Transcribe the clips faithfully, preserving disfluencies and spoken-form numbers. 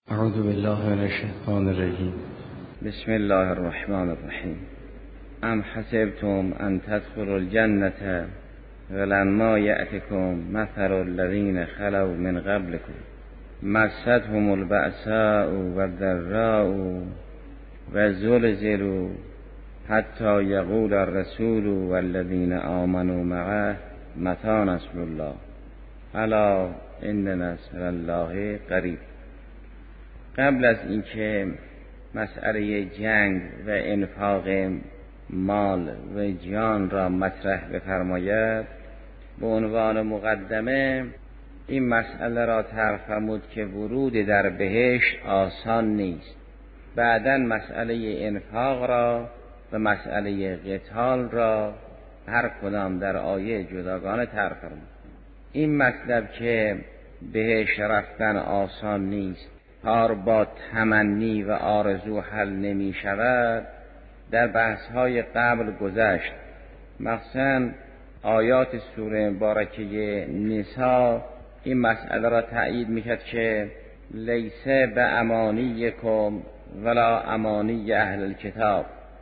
اعوذ بالله من الشیطان الرجیم. بسم الله الرحمن الرحیم. ام حسبتم ان تدخلوا الجنة ولما یأتکم مثل الذین خلوا من قبلکم مستهم البأساء والضراء وزلزلوا حتی یقول الرسول والذین آمنوا معه متی نصر الله الا ان نصر الله قریب. قبل از اینکه مسئله جنگ و انفاق مال و جان را مطرح بفرماید، به عنوان مقدمه این مسئله را طرح فرمود که ورود در بهشت آسان نیست. بعداً مسئله انفاق را و مسئله قتال را هر کدام در آیه جداگانه طرح فرمود. این مطلب که بهشت رفتن آسان نیست، کار با تمنی و آرزو حل نمی شود، در بحث های قبل گذشت. مخصوصاً آیات سوره مبارکه نساء این مسئله را تأیید میکرد که لیسه به امانیکم ولا امانی اهل الکتاب.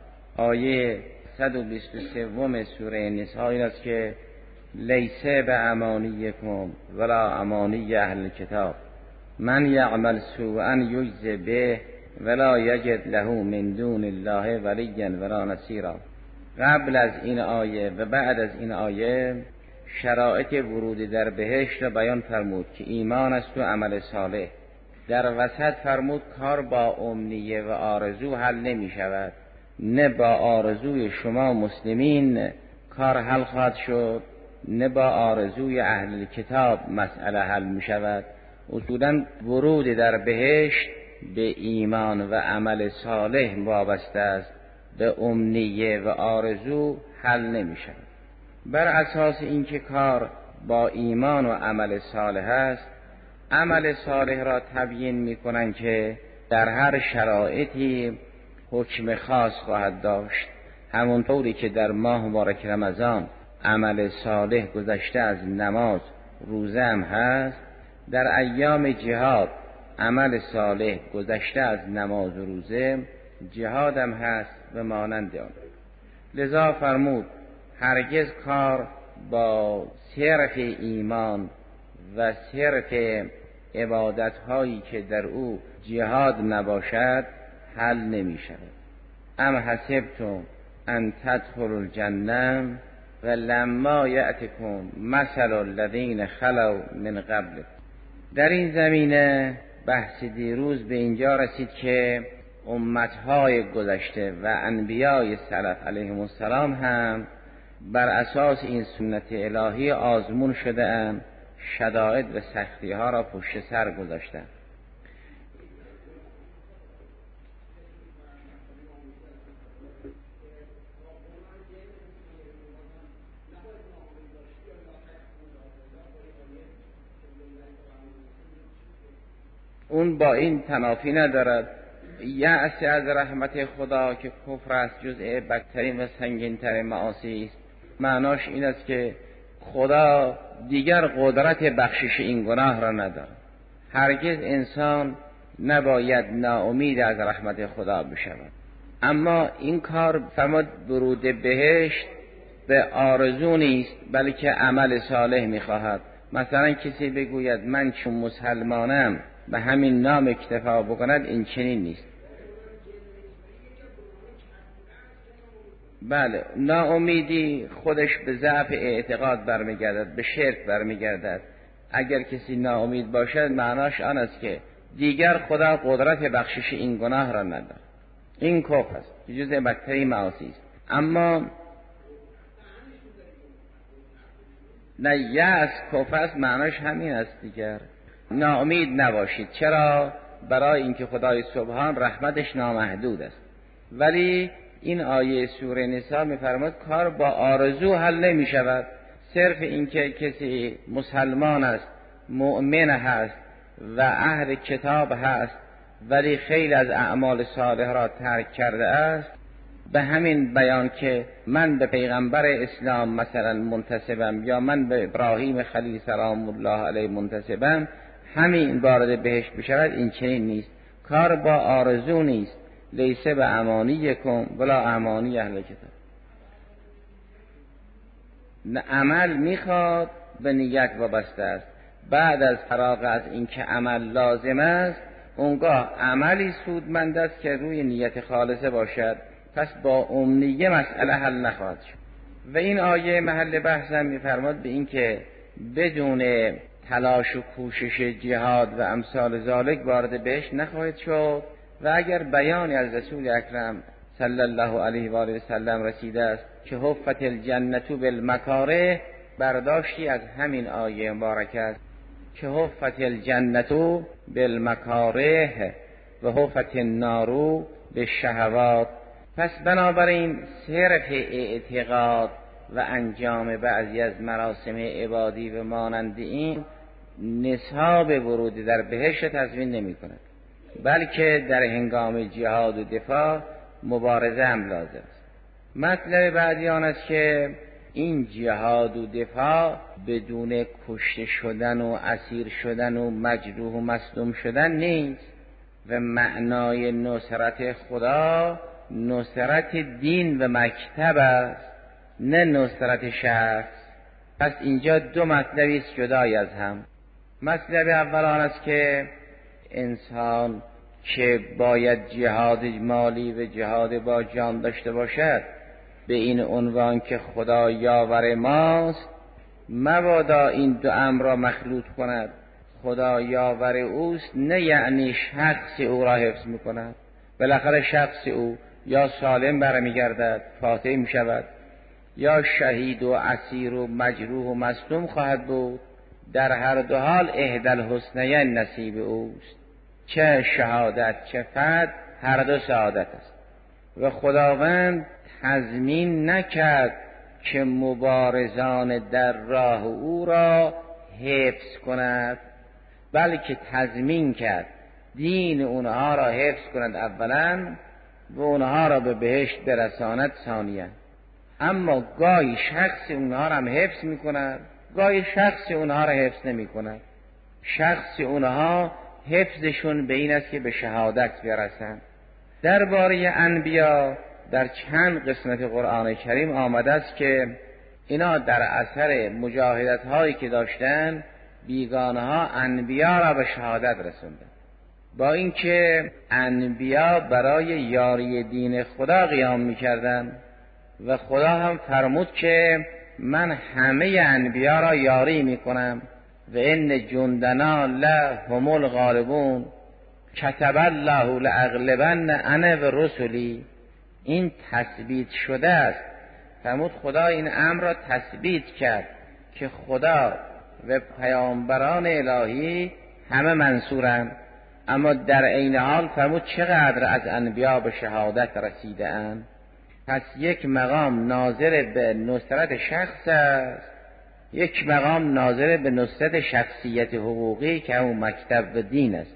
آیه صد و بیست و سه سوره نساء این است که لیسه به امانیکم ولا امانی اهل الکتاب من یعمل سوءا یجز به ولا یجد له من دون الله ولیا ولا نصیرا. قبل از این آیه و بعد از این آیه شرایط ورود در بهشت را بیان فرمود که ایمان است و عمل صالح. در وسط فرمود کار با امنیه و آرزو حل نمی شود. نه با آرزوی شما مسلمین کار حل خواهد شد، نه با آرزوی اهل کتاب مسئله حل می شود. اصولاً ورود در بهشت به ایمان و عمل صالح وابسته است، به امنیه و آرزو حل نمی شود. بر اساس اینکه کار با ایمان و عمل صالح است، عمل صالح را تبیین می کنند که در هر شرایطی حکم خاص خواهد داشت. همونطوری که در ماه مبارک رمضان عمل صالح گذشته از نماز روزه هم هست، در ایام جهاد عمل صالح گذشته از نماز و روزه جهاد هم هست و مانند آن. لذا فرمود هرگز کار با صرف ایمان و صرف عبادت هایی که در او جهاد نباشد حل نمی شود. ام حسبتم ان تدخلوا الجنة ولما یأتکم مثل الذین خلوا من قبلکم. در این زمینه بحث دیروز به اینجا رسید که امتهای گذشته و انبیای سلف علیهم السلام هم بر اساس این سنت الهی آزمون شده اند، شدائد و سختی ها را پشت سر گذاشتند. اون با این تنافی ندارد. یأس از رحمت خدا که کفر است جزء بدترین و سنگین‌ترین معاصی است. معناش این است که خدا دیگر قدرت بخشش این گناه را ندارد. هرگز انسان نباید ناامید از رحمت خدا بشود. اما این کار فرمود ورود بهشت به آرزو نیست، بلکه عمل صالح می‌خواهد. مثلا کسی بگوید من چون مسلمانم به همین نام اکتفا بکند، این چنین نیست. بله، ناامیدی خودش به ضعف اعتقاد برمیگردد، به شرک برمیگردد. اگر کسی ناامید باشد معناش آن است که دیگر خدا قدرت بخشش این گناه را ندارد. این کفر است که جزء بدترین معاصی است. اما نه یأس کفر است، معناش همین است دیگر. ناامید نباشید. چرا؟ برای اینکه خدای سبحان رحمتش نامحدود است. ولی این آیه سوره نساء می‌فرماید کار با آرزو حل نمی شود. صرف اینکه کسی مسلمان است، مؤمن هست و اهل کتاب هست، ولی خیلی از اعمال صالح را ترک کرده است، به همین بیان که من به پیغمبر اسلام مثلا منتسبم یا من به ابراهیم خلیل سلام الله علیه منتسبم، همین وارد بهشت بشود، این چنین نیست. کار با آرزو نیست. لیسه به امانی کن ولا امانی اهل کتاب. عمل میخواد به نیت وابسته است. بعد از فراغ از این که عمل لازم است، اونگاه عملی سودمند است که روی نیت خالصه باشد. پس با امنیه مسئله حل نخواهد شد. و این آیه محل بحثم میفرماد به این که بدون تلاش و کوشش جهاد و امثال ذالک وارد بهش نخواهد شد. و اگر بیانی از رسول اکرم صلی الله علیه و آله و سلم رسیده است که حفت الجنة بالمکاره، برداشتی از همین آیه مبارکه است که حفت الجنة بالمکاره و حفت النار بالشهوات. پس بنابراین صرف اعتقاد و انجام بعضی از مراسم عبادی و مانند این نصاب ورود در بهشت تضمین نمی کند، بلکه در هنگام جهاد و دفاع مبارزه هم لازم است. مطلب بعدی آن است که این جهاد و دفاع بدون کشته شدن و اسیر شدن و مجروح و مصدوم شدن نیست و معنای نصرت خدا نصرت دین و مکتب است، نه نصرت شخص. پس اینجا دو مطلبی است جدای از هم. مطلب اول آن است که انسان که باید جهاد مالی و جهاد با جان داشته باشد به این عنوان که خدا یاور ماست، مبادا این دو امر را مخلوط کند. خدا یاور اوست نه یعنی شخص او را حفظ میکند. بالاخره شخص او یا سالم برمیگردد فاتح می شود، یا شهید و اسیر و مجروح و مصدوم خواهد بود. در هر دو حال احدی الحسنیین نصیب اوست، چه شهادت چه فتح، هر دو سعادت است. و خداوند تضمین نکرد که مبارزان در راه او را حفظ کند، بلکه تضمین کرد دین اونها را حفظ کند اولا و اونها را به بهشت برساند ثانیا. اما گاهی شخص اونها را هم حفظ می کند، گاهی شخص اونها را حفظ نمی کند. شخص اونها حفظشون به این است که به شهادت برسند. درباره انبیا در چند قسمت قرآن کریم آمده است که اینا در اثر مجاهدت هایی که داشتن بیگانه ها انبیا را به شهادت رسوندن، با اینکه انبیا برای یاری دین خدا قیام میکردن و خدا هم فرمود که من همه انبیا را یاری میکنم و ان جندنا لهم الغالبون کتب الله لاغلبن انا و رسلی. این تثبیت شده است. فرمود خدا این امر را تثبیت کرد که خدا و پیامبران الهی همه منصورند. اما در عین حال فرمود چقدر از انبیا به شهادت رسیده اند. پس یک مقام ناظر به نصرت شخص است، یک مقام ناظر به نصرت شخصیت حقوقی که همون مکتب و دین است.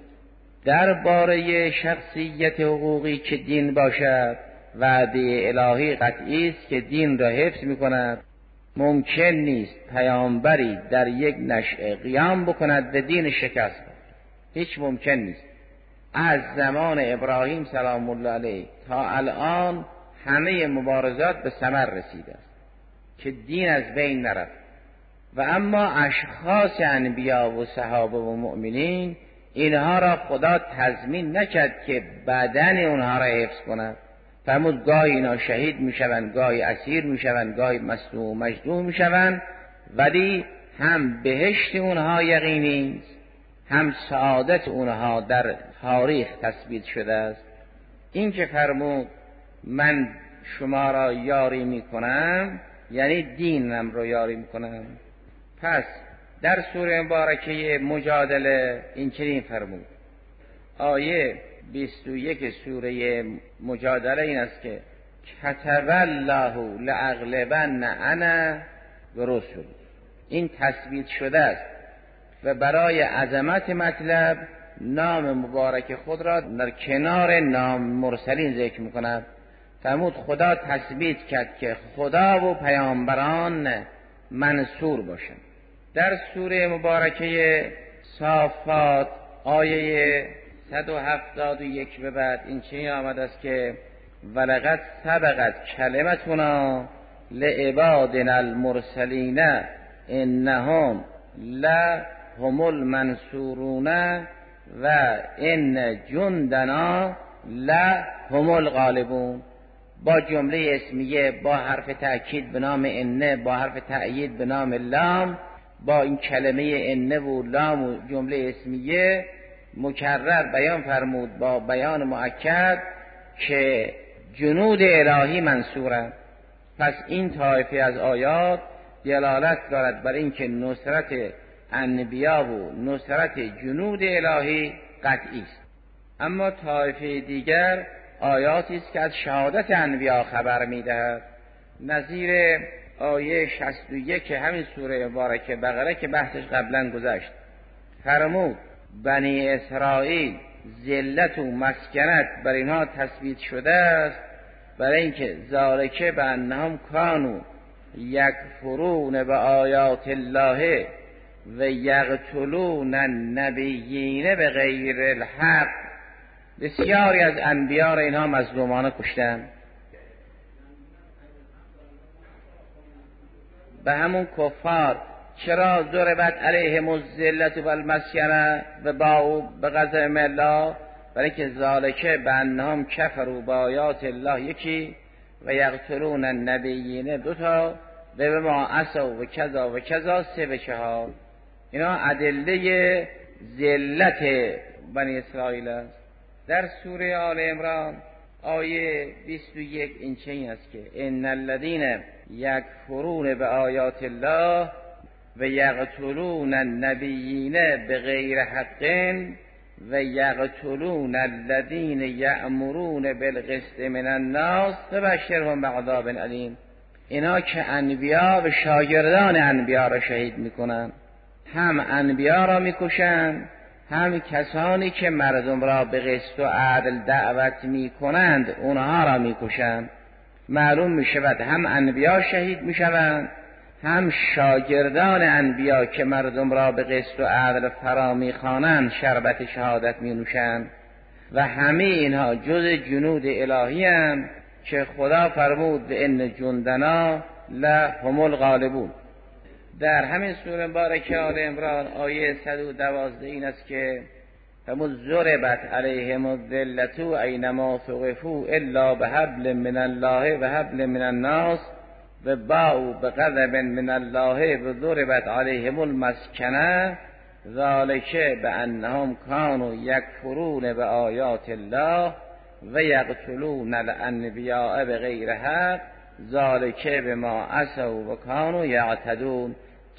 درباره شخصیت حقوقی که دین باشد وعده الهی قطعی است که دین را حفظ می کند. ممکن نیست پیامبری در یک نشأه قیام بکند و دین شکست، هیچ ممکن نیست. از زمان ابراهیم سلام الله علیه تا الان همه مبارزات به ثمر رسیده است که دین از بین نرفت. و اما اشخاص انبیا و صحابه و مؤمنین اینها را خدا تضمین نکرد که بدن اونها را حفظ کند. فرمود گاهی اینا شهید میشوند، گاهی اسیر میشوند، گاهی مصدوم و مجروح میشوند، ولی هم بهشت اونها یقینی است، هم سعادت اونها در تاریخ تثبیت شده است. این که فرمود من شما را یاری میکنم یعنی دینم را یاری میکنم. پس در سوره مبارکه مجادله این چنین فرمود، آیه بیست و یک سوره مجادله این است که کتب الله لاغلبن انا و رسل. این تثبیت شده است و برای عظمت مطلب نام مبارک خود را در کنار نام مرسلین ذکر می‌کند. فرمود خدا تثبیت کرد که خدا و پیامبران منصور باشند. در سوره مبارکه صافات آیه صد و هفتاد و یک به بعد این چه آمده است که ولقد سبقت کلمتنا لعبادنا المرسلین انهم لهم المنصورون و ان جندنا لهم الغالبون. با جمله اسمیه با حرف تأکید به نام انه، با حرف تأیید به نام لام، با این کلمه انه و لام و جمله اسمیه مکرر بیان فرمود با بیان مؤکد که جنود الهی منصورند. پس این طایفه از آیات دلالت دارد بر اینکه نصرت انبیا و نصرت جنود الهی قطعی است. اما طایفه دیگر آیاتی است که از شهادت انبیا خبر می‌دهد، نظیر آیه شصت و یک همین سوره مبارکه بقره که بحثش قبلا گذشت. فرمود بنی اسرائیل ذلت و مسکنت بر اینها تثبیت شده است برای اینکه ذالکه به انهم کانوا یکفرون به آیات الله و یقتلون النبیین به غیر الحق. بسیاری از انبیا را اینها مظلومانه کشتند. به همون کفار چرا ضربت علیهم الذلت و المسکنه و باءوا بغضب الله؟ برای که ذالکه به انهم کفروا با آیات الله یکی و یقتلون النبیین دوتا و به ما عصوا و کذا و کذا سه به چهار. اینا ادله ذلت بنی اسرائیل است. در سوره آل عمران آیه بیست و یک این چنین است که ان الذین یکفرون به آیات الله و یقتلون النبیین بغیر حق و یقتلون الذین یأمرون بالقسط من الناس فبشرهم بعذاب علیم. اینا که انبیا و شاگردان انبیا را شهید میکنن، هم انبیا را میکشند هم کسانی که مردم را به قسط و عدل دعوت میکنند اونها را میکشند. معلوم میشود هم انبیا شهید میشوند هم شاگردان انبیا که مردم را به قسط و عدل فرا میخوانند شربت شهادت مینوشند و همه اینها جز جنود الهی اند که خدا فرمود به ان جندنا لهم الغالبون. در همین سوره مبارکه آل عمران آیه صد و دوازده این است که فرمود ضربت علیهم الذلة اینما ثقفوا الا بحبل من الله و حبل من الناس و باءوا بغضب من الله و ضربت علیهم المسکنه ذالک بانهم کانوا یکفرون به آیات الله و یقتلون الانبیاء بغیر حق ذالک بما عصوا و کانوا یعتدون.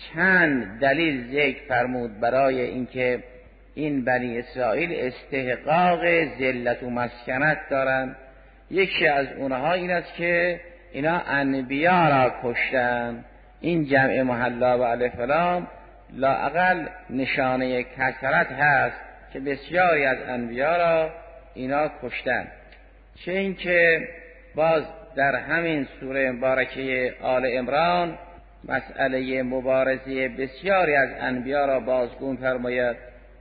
چند دلیل ذکر فرمود برای اینکه این بنی اسرائیل استحقاق ذلت و مسکنت دارند. یکی از اونها این است که اینا انبیا را کشتن. این جمع محلا و الف لام لااقل نشانه کثرت هست که بسیاری از انبیا را اینا کشتن. چه این که باز در همین سوره مبارکه آل عمران مسئله مبارزه بسیاری از انبیا را بازگو فرماید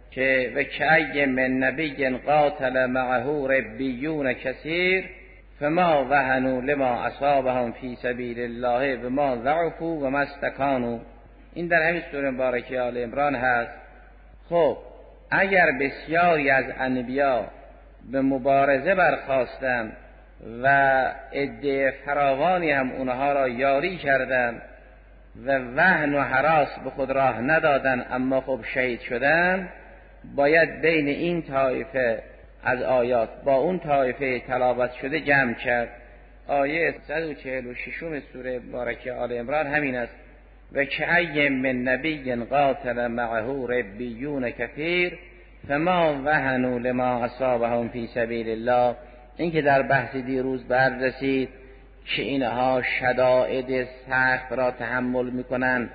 که و کأی من نبی قاتل معه ربیون کثیر فما وهنوا لما اصابهم فی سبیل الله و ما ضعفوا و ما استکانوا. این در همین سوره مبارکه آل عمران هست. خب اگر بسیاری از انبیا به مبارزه برخاستند و عده فراوانی هم اونها را یاری کردند و وهن و هراس به خود راه ندادن اما خب شهید شدن، باید بین این طایفه از آیات با اون طایفه تلاوت شده جمع کرد. آیه صد و چهل و شش سوره مبارکه آل عمران همین است و کأی من نبی قاتل معه ربیون کثیر فما وهنوا لما اصابهم فی سبیل الله. این که در بحث دیروز بررسید که اینها شدائد سخت را تحمل میکنند،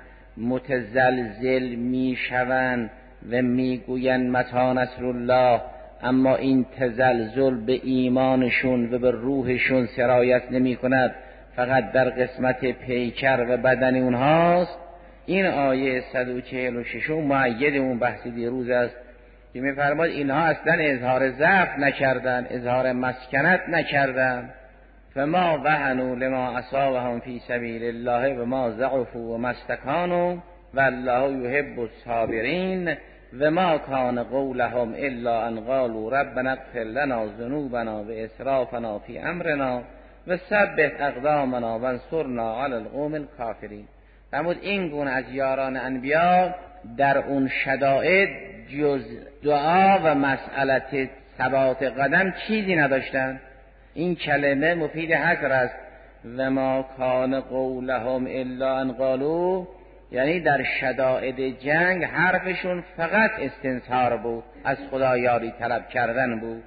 متزلزل میشوند و میگویند متی نصر الله، اما این تزلزل به ایمانشون و به روحشون سرایت نمی کند، فقط در قسمت پیکر و بدن اونهاست. این آیه صد و چهل و شش مؤید اون بحث دیروز است که میفرماد اینها اصلا اظهار ضعف نکردن، اظهار مسکنت نکردن. فما وهنوا لما اصابهم فی سبیل الله و ما ضعفوا و ما استکانوا والله یحب الصابرین و ما کان قولهم الا ان قالوا ربنا اغفر لنا ذنوبنا و اسرافنا فی امرنا و ثبت اقدامنا وانصرنا علی القوم الکافرین. فرمود این گونه از یاران انبیا در اون شدائد جز دعا و مسئلت ثبات قدم چیزی نداشتن. این کلمه مفید حصر است. و ما کان قولهم الا ان قالوا، یعنی در شدائد جنگ حرفشون فقط استنصار بود، از خدا یاری طلب کردن بود.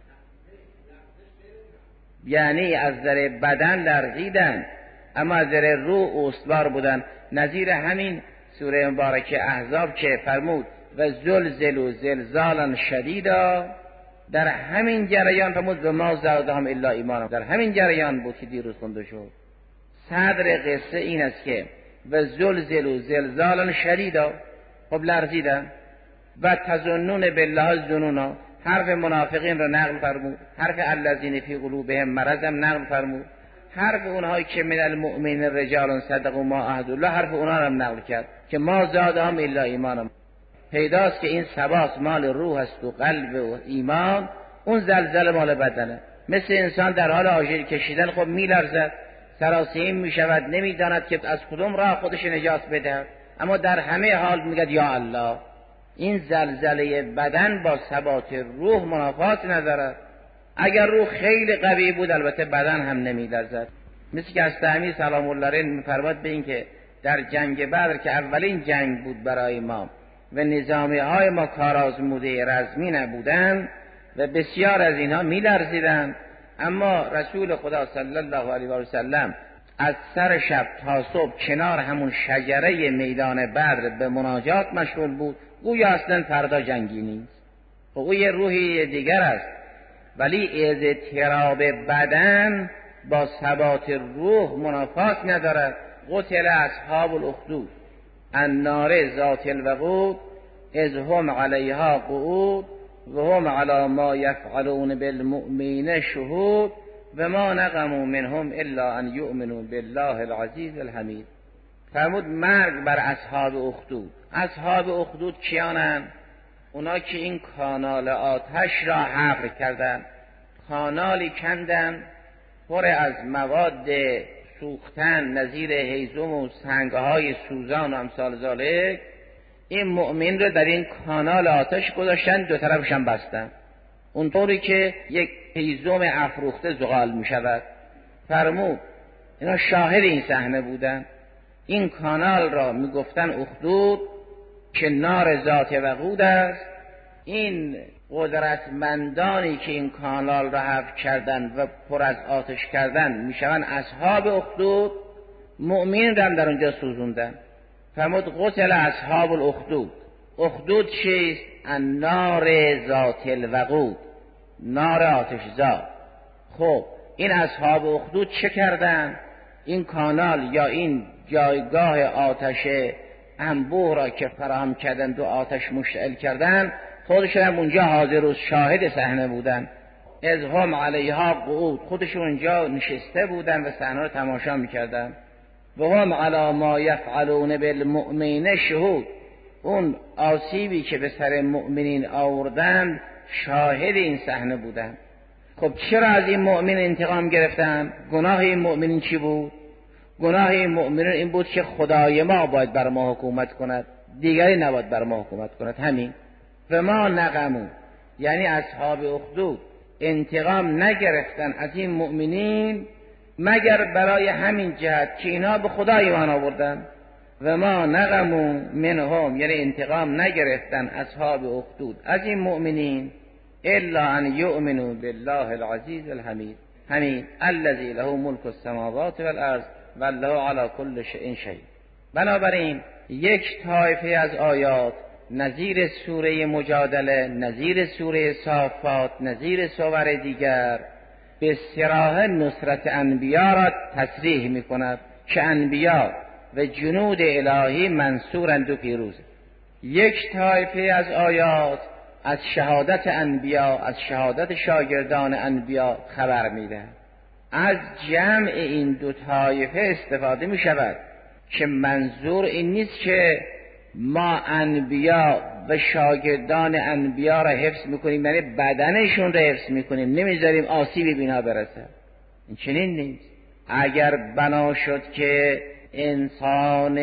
یعنی از ذره بدن لرزیدن اما از ذره روح استوار بودن. نظیر همین سوره مبارکه احزاب که فرمود و زلزلوا زلزالا شدیدا، در همین جریان فرمود و ما زادهم الا ایمانا، در همین جریان بود که دیروز خونده شد. صدر قصه این است که و زلزلوا زلزالا شدیدا، خب لرزیدن. و تظنون بالله الظنونا، حرف منافقین را نقل فرمود، حرف الذین فی قلوبهم مرض هم نقل فرمود، حرف اونهایی که من المؤمنین رجال صدقوا ما عهد الله، حرف اونها را نقل کرد که ما زادهم الا ایمانا. پیداست که این ثبات مال روح است و قلب و ایمان، اون زلزله مال بدنه. مثل انسان در حال آژیر کشیدن خب میلرزد، سراسیم میشود، نمیداند که از کدوم راه خودش نجات بده، اما در همه حال میگه یا الله. این زلزله بدن با ثبات روح منافات ندارد. اگر روح خیلی قوی بود البته بدن هم نمیلرزد. مثل که از تعمیر سلام الله علیه میفرماد به این که در جنگ بدر که اولین جنگ بود برای ما و نظامی های ما کارآزموده رزمی نبودن و بسیار از اینها میلرزیدن، اما رسول خدا صلی الله علیه و سلم از سر شب تا صبح کنار همون شجره میدان بدر به مناجات مشغول بود، گویا اصلا فردا جنگی نیست. خب او یه روحی دیگر است، ولی از اضطراب بدن با ثبات روح منافات ندارد. قتل اصحاب الاخدود النار ذات الوقود اذ هم علیها قعود و هم علی ما یفعلون بالمؤمنین شهود و ما نقموا منهم الا ان یؤمنوا بالله العزیز الحمید. فرمود مرگ بر اصحاب اخدود. اصحاب اخدود کیانند؟ اونا که این کانال آتش را حفر کردند، کانالی کندن پر از مواد سوختن نظیر هیزم و سنگهای سوزان و امثال ذالک. این مؤمن رو در این کانال آتش گذاشتن، دو طرفشان بستن، اونطوری که یک هیزم افروخته زغال می شود. فرمود اینا شاهد این صحنه بودن. این کانال را می گفتن اخدود که نار ذات وقود است. این قدرتمندانی که این کانال را حفر کردن و پر از آتش کردن می شوند اصحاب اخدود. مؤمن را در اونجا سوزوندن. فرمود قتل اصحاب الاخدود. اخدود چیست؟ النار ذات الوقود، نار آتش زا. خب این اصحاب اخدود چه کردن؟ این کانال یا این جایگاه آتش انبوه را که فراهم کردن و آتش مشتعل کردن، خودشون هم اونجا حاضر و شاهد صحنه بودن. از هم علیها قعود، خودشون اونجا نشسته بودن و صحنه رو تماشا میکردن. و هم علی ما یفعلون بالمؤمنین شهود، اون آسیبی که به سر مؤمنین آوردن شاهد این صحنه بودن. خب چرا از این مؤمن انتقام گرفتن؟ گناه این مؤمنین چی بود؟ گناه این مؤمنین این بود که خدای ما باید بر ما حکومت کند، دیگری نباید بر ما حکومت کند. همین. و ما نقمو، یعنی اصحاب اخدود انتقام نگرفتن از این مؤمنین مگر برای همین جهت که اینا به خدا ایمان آوردن. و ما نقمو منهم، یعنی انتقام نگرفتن اصحاب اخدود از این مؤمنین الا ان یؤمنوا بالله العزیز الحمید، همین الذی له ملک السماوات والارض والله علی کل شیء شهید. بنابراین یک طایفه از آیات نظیر سوره مجادله، نظیر سوره صافات، نظیر سور دیگر به صراحت نصرت انبیا را تصریح می کند که انبیا و جنود الهی منصورند و پیروز. یک طایفه از آیات از شهادت انبیا، از شهادت شاگردان انبیا خبر میده. از جمع این دو طایفه استفاده می شود که منظور این نیست که ما انبیا و شاگردان انبیا را حفظ میکنیم، یعنی بدنشون را حفظ میکنیم، نمیذاریم آسیبی به اینا برسه. این چنین نیست. اگر بنا شد که انسان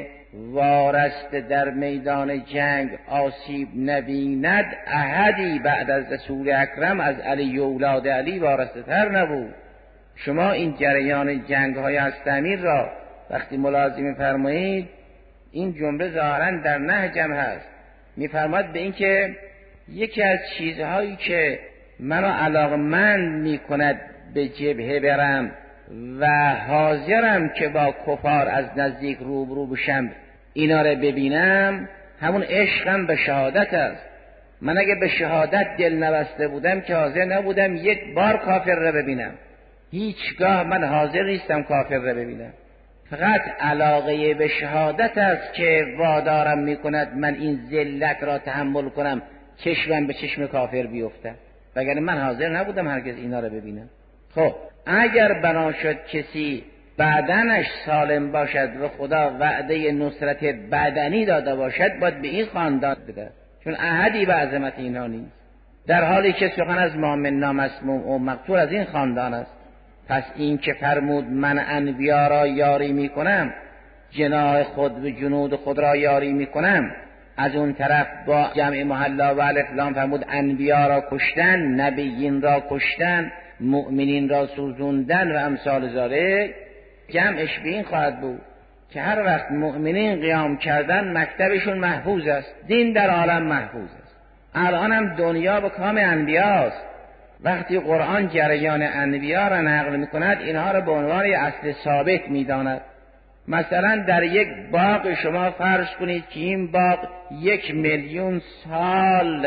وارسته در میدان جنگ آسیب نبیند، احدی بعد از رسول اکرم از علی اولاد علی وارسته تر نبود. شما این جریان جنگ های هسته‌امیر را وقتی ملاحظه می‌فرمایید، این جمله ظاهراً در نهجم هست، می‌فرماید به این که یکی از چیزهایی که منو علاقمند می‌کند به جبهه برم و حاضرم که با کفار از نزدیک روبرو بشم اینا را ببینم، همون عشقم به شهادت است. من اگه به شهادت دل نبسته بودم که حاضر نبودم یک بار کافر را ببینم. هیچگاه من حاضر نیستم کافر را ببینم. فقط علاقه به شهادت است که وادارم میکند من این ذلت را تحمل کنم، چشمم به چشم کافر بیفته، وگرنه من حاضر نبودم هرگز اینا را ببینم. خب اگر بنا شد کسی بدنش سالم باشد و خدا وعده نصرت بدنی داده باشد، باید به این خاندان بده، چون احدی به عظمت اینا نیست، در حالی که سخن از مؤمن نامسموم و مقتول از این خاندان است. پس این که فرمود من انبیا را یاری میکنم، جناح خود و جنود خود را یاری میکنم، از اون طرف با جمع محلا و الف لام فرمود انبیا را کشتن، نبیین را کشتن، مؤمنین را سوزوندن و امثال ذالک، جمعش به این خواهد بود که هر وقت مؤمنین قیام کردن مکتبشون محفوظ است، دین در عالم محفوظ است. الان هم دنیا به کام انبیاست. وقتی قرآن جریان انبیا را نقل میکند، اینها را به عنوان اصل ثابت میداند. مثلا در یک باغ شما فرض کنید که این باغ یک میلیون سال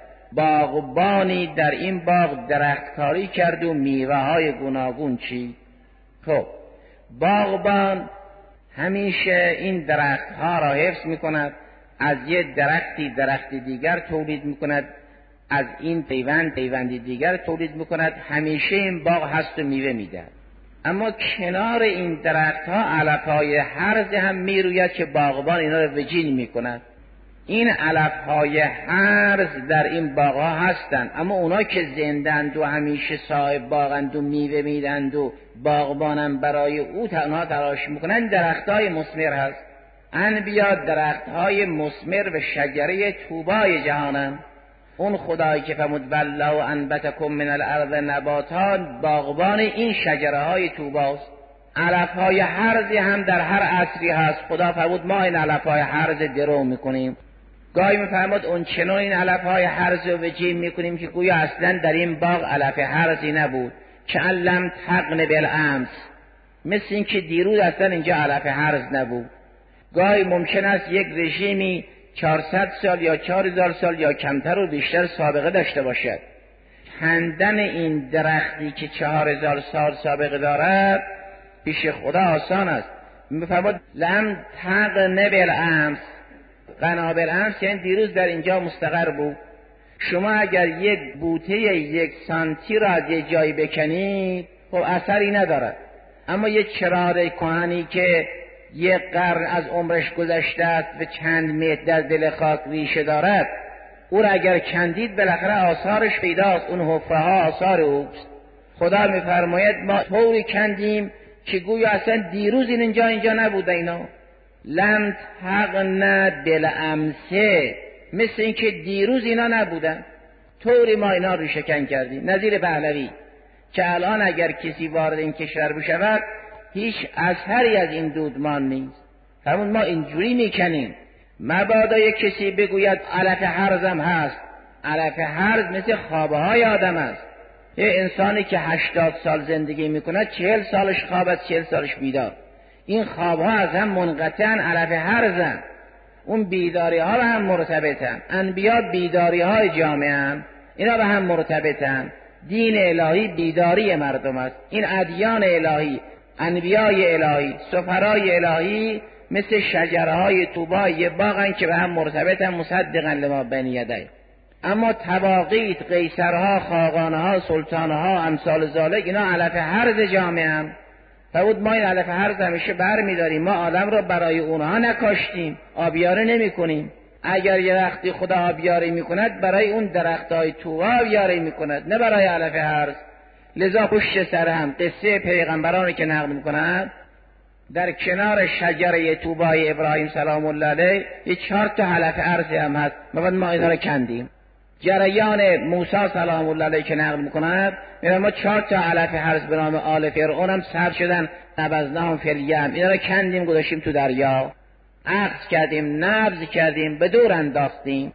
باغبانی در این باغ درختکاری کرد و میوه های گوناگون چید. خب باغبان همیشه این درخت ها را حفظ میکند، از یک درختی درخت دیگر تولید میکند، از این پیوند پیوندی دیگر تولید میکند، همیشه این باغ هست و میوه میدهد. اما کنار این درخت ها علف های هرز هم میروید که باغبان اینا رو وجین میکند. این علف های هرز در این باغ ها هستند، اما اونا که زندند و همیشه صاحب باغند و میوه میدند و باغبانم برای او تنها تلاش میکنند، درخت های مثمر هست. انبیا درخت های مثمر و شجره طوبای جهانند. اون خدایی که فرمود والله انبتکم من الارض نباتا، باغبان این شجره های طوباست. علف های هرزی هم در هر عصری هست. خدا فرمود ما این علف های هرز درو میکنیم. گاهی میفرماد اون چنان این علف های هرز رو وجیم میکنیم که گویا اصلا در این باغ علف هرزی نبود، که علم تقن بالامس، مثل این که دیروز اصلا اینجا علف هرز نبود. گاهی ممکن است یک رژیمی چهارصد سال یا چهار هزار سال یا کمتر و بیشتر سابقه داشته باشد. کندن این درختی که چهار هزار سال سابقه دارد پیش خدا آسان است. میفرماد لم تقن بالامس، قنا بالامس یعنی دیروز در اینجا مستقر بود. شما اگر یک بوته یک سانتی را از یک جایی بکنید خب اثری ندارد، اما یک چرار کهنی که یک قرن از عمرش گذشته است و چند متر در دل خاک ریشه دارد، او را اگر کندید بالاخره آثارش پیداست، اون حفره ها آثار اوست. خدا میفرماید ما طوری کندیم که گویا اصلا دیروز این اینجا اینجا نبوده. اینا لم تقن بالامسه، مثل این که دیروز اینا نبودن، طوری ما اینا رو شکن کردیم. نظیر پهلوی که الان اگر کسی وارد این کشور بشود هیچ اثری از این دودمان نیست. همون ما اینجوری میکنیم. مبادا یک کسی بگوید علف هرزم هست. علف هرز مثل خوابه های آدم است. یه انسانی که هشتاد سال زندگی میکنه چهل سالش خواب است، چهل سالش بیدار. این خواب ها از هم منقطعن، علف هرزن. اون بیداری ها به هم مرتبطن. انبیا بیداری های جامعه هم اینا به هم مرتبطن. دین الهی بیداری مردم است. این ادیان الهی، انبیای الهی، سفرای الهی مثل شجرهای طوبای باغن که به هم مرتبطن، مصدقا لما بین یدیه. اما تواقیت، قیصرها، خاقانها، سلطانها، امثال ذالک، اینا علف هرز جامعه هم. فرمود ما این علف هرز همیشه بر میداریم، ما آدم رو برای اونها نکاشتیم، آبیاره نمی کنیم. اگر یه وقتی خدا آبیاری میکند برای اون درختای توبا آبیاری میکند، نه برای علف هرز. لذا پشت سر هم قصه پیغمبرانی که نقل میکنند، در کنار شجره توبای ابراهیم سلام الله علیه یه چهار تا علف ارضی هم هست، بعد ما اینا رو کندیم. جریان موسی سلام الله علیه که نقل میکنند، ما چهار تا علف ارض به نام آل فرعون هم سر شدن، نبذناهم فی الیم، اینا رو کندیم گذاشتیم تو دریا، عقد کردیم، نبض کردیم، به دور انداختیم.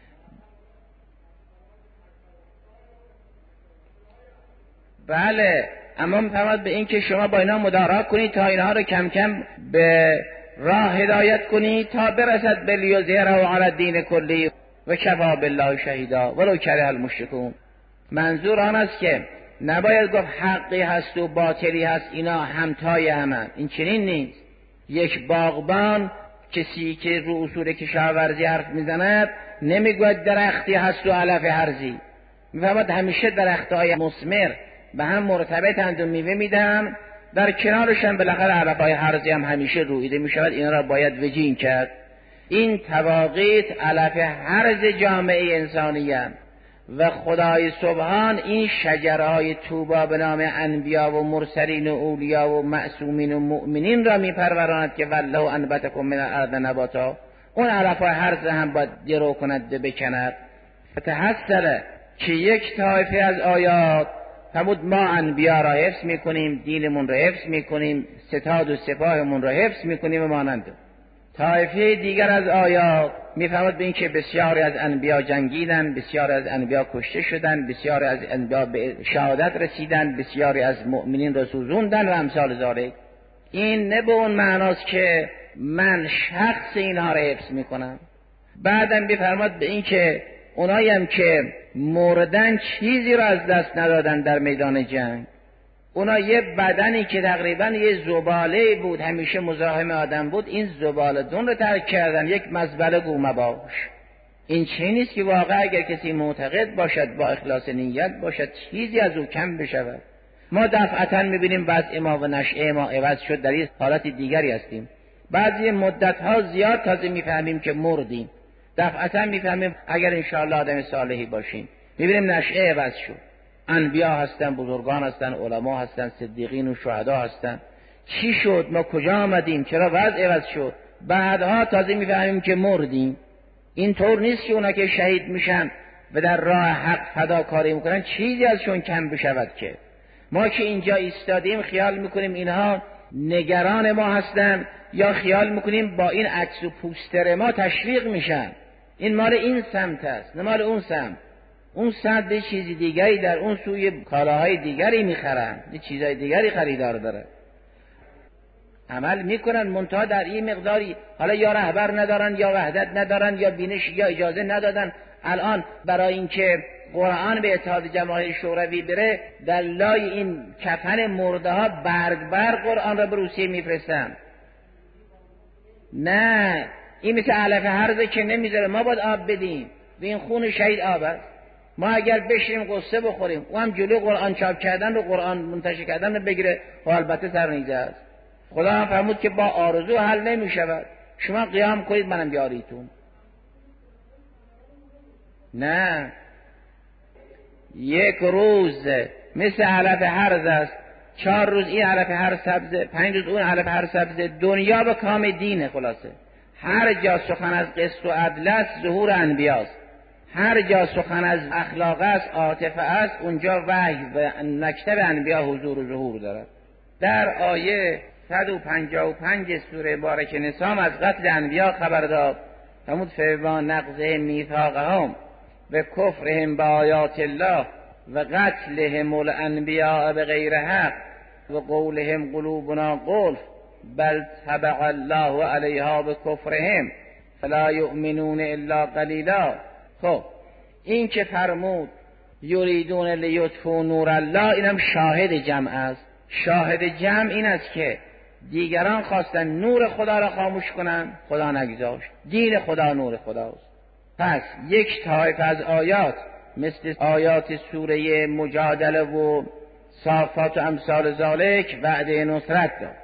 بله، اما میفرماد به این که شما با اینا مدارا کنید تا اینها رو کم کم به راه هدایت کنید تا برسد به لیظهره علی الدین کلی و کفی بالله شهیدا ولو کره المشرکون. منظور آن است که نباید گفت حقی هست و باطلی هست اینا همتای همند، این چنین نیست. یک باغبان کسی که رو اصول کشاورزی حرف میزند نمیگوید درختی هست و علف هرزی، میفرماد همیشه درختهای مثمر به هم مرتبطند و میوه میدن، در کنارشان بالاخره علفهای هرزی هم همیشه رویده میشود، اینا را باید وجین کرد. این تواقیت علف هرز جامعه انسانیه و خدای سبحان این شجرهای توبا به نام انبیا و مرسلین و اولیا و معصومین و مؤمنین را میپروراند که والله انبتکم من الارض نباتا. اون علفهای هرز هم باید درو کند بکند. فتحصل که یک طایفه از آیات فرمود ما انبیا را حفظ میکنیم، دینمون را حفظ میکنیم، ستاد و سپاهمون را حفظ میکنیم و مانند. طایفه دیگر از آیات میفرماد به این که بسیاری از انبیا جنگیدن، بسیاری از انبیا کشته شدن، بسیاری از انبیا به شهادت رسیدن، بسیاری از مؤمنین را سوزوندن و امثال ذالک. این نه به اون معناست که من شخص اینها را حفظ میکنم. بعدم میفرماد به این که اونایی هم که مردن چیزی را از دست ندادن در میدان جنگ، اونا یه بدنی که تقریبا یه زباله بود همیشه مزاحم آدم بود، این زباله دون رو ترک کردن، یک مزبله گومه باش. این چه نیست که واقعا اگر کسی معتقد باشد با اخلاص نیت باشد چیزی از او کم بشود. ما دفعتا میبینیم وضع ما و نشأه ما عوض شد، در این حالت دیگری هستیم. بعضی مدت ها زیاد تازه میفهمیم که مردیم، دفعتا میفهمیم اگر انشاءالله آدم صالحی باشیم. میبینیم نشأه عوض شد، انبیا هستن، بزرگان هستن، علما هستن، صدیقین و شهدا هستن. چی شد؟ ما کجا آمدیم؟ چرا وضع عوض شد؟ بعدها تازه میفهمیم که مردیم. این طور نیست که اونا که شهید میشن و در راه حق فداکاری میکنن چیزی ازشون کم بشود. که ما که اینجا ایستادیم خیال میکنیم اینها نگران ما هستن، یا خیال میکنیم با این عکس و پوستر ما تشویق میشن. این مال این سمت است، نه مال اون سمت. اون سمت یه چیزی دیگری در اون سوی کالاهای دیگری میخرن، یه چیزای دیگری خریدار داره. عمل میکنن منتها در این مقداری، حالا یا رهبر ندارن یا وحدت ندارن یا بینش یا اجازه ندادن. الان برای اینکه قرآن به اتحاد جماهیر شوروی بره، در لای این کفن مرده ها برگ برگ قرآن را به روسیه میفرستن. نه، این مثل علف هرزه که نمیذاره، ما باید آب بدیم و این خون شهید آب است. ما اگر بشیم قصه بخوریم و هم جلو قرآن چاپ کردن و قرآن منتشر کردن رو بگیره و البته سرنیزه است. خدا هم فرمود که با آرزو حل نمی شود، شما قیام کنید منم یاریتون. نه، یک روز مثل علف هرز است، چهار روز این علف هرز سبزه، پنج روز اون علف هرز سبزه. دنیا به کام دینه. خلاصه هر جا سخن از قسط و عدل است ظهور انبیاست، هر جا سخن از اخلاق است، عاطفه است، اونجا وحی و مکتب انبیا حضور و ظهور دارد. در آیه صد و پنجاه و پنج سوره بارک نسام از قتل انبیا خبر داد. فرمود فبما نقضهم میثاقهم و کفرهم بآیات الله و قتلهم الانبیاء بغیر حق و قولهم قلوبنا غلف بل طبع الله علیها بکفرهم فلا یؤمنون الا قلیلا. خب این که فرمود یریدون لیطفئوا نور الله، اینم شاهد جمع است. شاهد جمع این است که دیگران خواستن نور خدا را خاموش کنن، خدا نگذاشت. دین خدا نور خداست. پس یک طایفه از آیات مثل آیات سوره مجادله و صافات و امثال ذالک وعده نصرت داد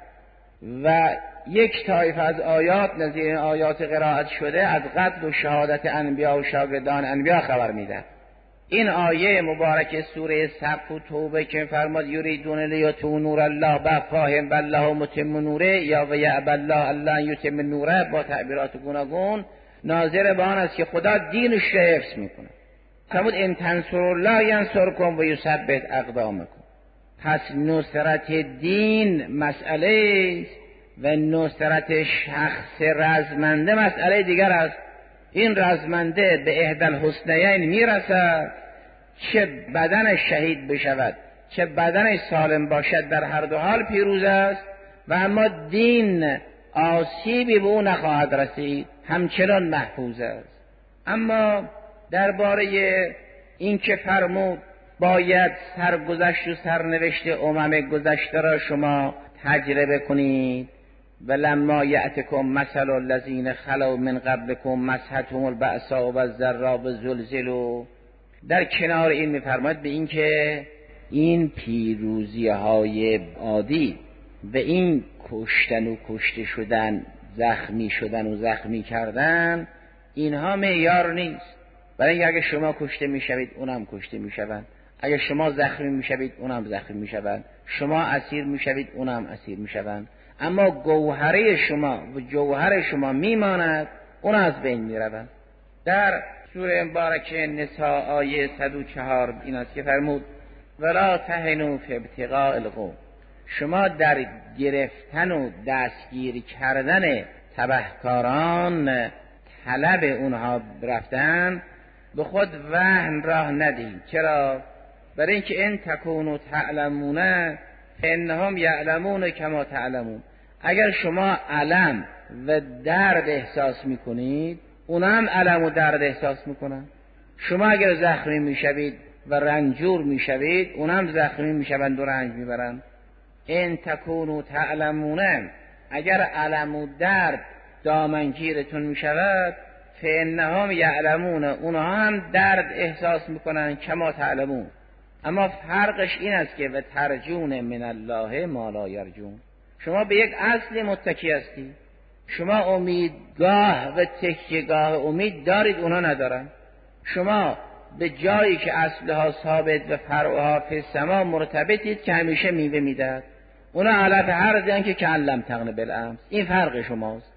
و یک طایفه از آیات نظیر آیات قرائت شده از قتل و شهادت انبیا و شاگردان انبیا خبر میدن. این آیه مبارک سوره صف و توبه که فرماد یریدون لیطفئوا نور الله بافواههم والله متم نوره یا و یأبی الله الا ان یتم نوره با تعبیرات گوناگون ناظر به آن است که خدا دینش را حفظ میکنه. فرمود ان تنصروا الله ینصرکم و یثبت اقدامکم. پس نصرت دین مسئله است و نصرت شخص رزمنده مسئله دیگر است. این رزمنده به احدی الحسنیین میرسد، چه بدنش شهید بشود چه بدنش سالم باشد در هر دو حال پیروز است و اما دین آسیبی به او نخواهد رسید، همچنان محفوظ است. اما درباره این که فرمود باید سرگذشت و سرنوشت امم گذشته را شما تجربه کنید و لما یأتکم مثل الذین خلوا من قبلکم مستهم البأساء و الضراء و زلزلوا. در کنار این می‌فرماید به این که این پیروزی های عادی و این کشتن و کشته شدن، زخمی شدن و زخمی کردن، اینها معیار نیست. برای اینکه اگه شما کشته میشوید اونم کشته میشوند، اگه شما زخمی میشوید اونم زخمی میشوند، شما اسیر میشوید اونم اسیر میشوند، اما گوهره شما و جوهر شما میماند، اون از بین میرود. در سوره مبارکه نساء آیه صد و چهار این است که فرمود ولا تهنوا فی ابتغاء القوم. شما در گرفتن و دستگیر کردن تبهکاران، طلب اونها رفتن، به خود وهن راه ندهید. چرا؟ برای اینکه ان تکونوا تعلمون انهم یعلمون کما تعلمون. اگر شما الم و درد احساس میکنید اونا هم الم و درد احساس میکنن. شما اگر زخمی میشوید و رنجور میشوید اونا هم زخمی میشوند و رنج میبرند. ان تکونوا تعلمون، اگر الم و درد دامنگیرتون میشود فانهم یعلمون، اونها هم درد احساس میکنن کما تعلمون. اما فرقش این است که و ترجون من الله ما لا یرجون. شما به یک اصل متکی هستی، شما امیدگاه و تکیهگاه امید دارید، اونا ندارن. شما به جایی که اصلها ثابت و فرعها فی السما مرتبطید که همیشه میوه میدهد، اونا علت هر دیدن که کلم تغن بالامس. این فرق شماست.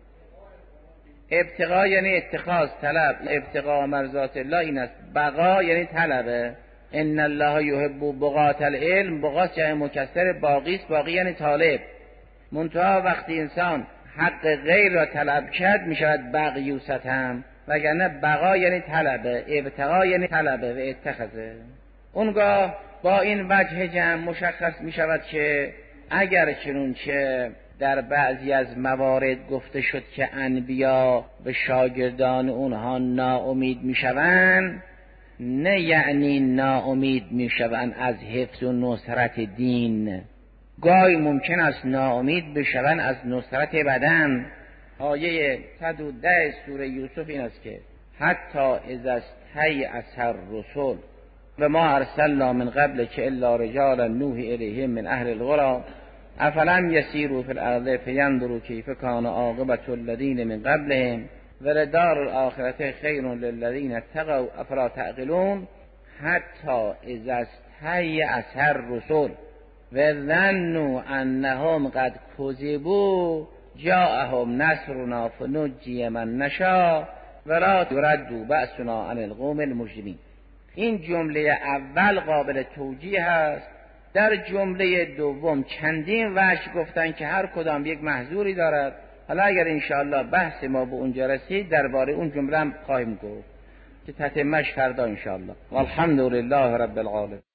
ابتغاء یعنی اتخاذ، طلب. ابتغاء مرضات الله این است. بقا یعنی طلبه. ان الله یحب بغاة العلم، بغاة جمع مکسر، باقی است، باقی یعنی طالب. منتها وقتی انسان حق غیر را طلب کرد می شود بغیوست هم، وگرنه بقا یعنی طلبه، ابتغاء یعنی طلبه و اتخذه. اونگاه با این وجه جمع مشخص می شود که اگر چنونچه در بعضی از موارد گفته شد که انبیا به شاگردان اونها ناامید می شوند، نه یعنی ناامید می شوند از حفظ و نصرت دین. گاهی ممکن است ناامید بشوند از نصرت بدن. آیه صد و ده سوره یوسف این است که حتی اذا استیأس الرسل و ما ارسلنا من قبل که الا رجالا نوحی الیهم من اهل القری افلم یسیروا فی الارض فینظروا کیف کان عاقبة الذین من قبلهم ولدار الاخرة خیر للذین اتقوا افلا تعقلون. حتی اذا استیأس الرسل و ظنوا انهم قد کذبوا جاءهم نصرنا فنجی من نشاء ولا یرد بأسنا عن القوم المجرمین. این جمله اول قابل توجیه است. در جمله دوم چندین وجه گفتن که هر کدام یک محذوری دارد. حالا اگر انشاءالله بحث ما به اونجا رسید درباره اون جمله هم خواهیم گفت که تتمش فردا انشاءالله. والحمد لله رب العالمین.